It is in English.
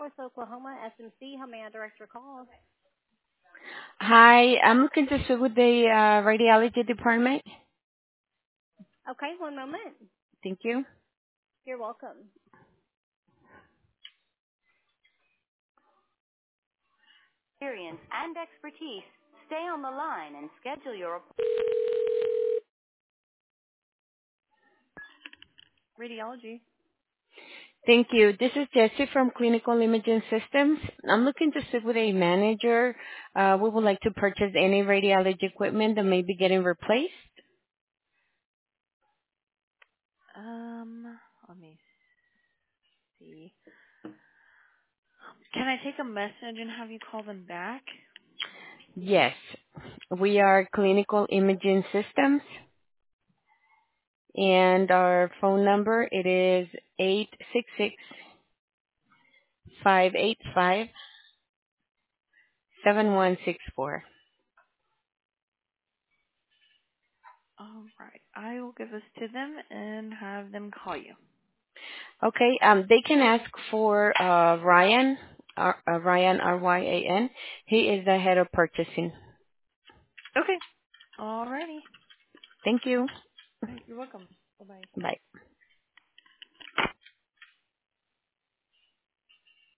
Northwest Oklahoma, SMC. How may I direct your call? Hi, I'm looking to speak with the radiology department. Okay, one moment. Thank you. You're welcome. Experience and expertise. Stay on the line and schedule your radiology. Thank you. This is Jessie from Clinical Imaging Systems. I'm looking to speak with a manager. We would like to purchase any radiology equipment that may be getting replaced. Let me see. Can I take a message and have you call them back? Yes, we are Clinical Imaging Systems, and our phone number it is 866-585-7164. All right. I will give this to them and have them call you. Okay, they can ask for Ryan, Ryan, R-Y-A-N. He is the head of purchasing. Okay. All righty. Thank you. You're welcome. Bye-bye. Bye.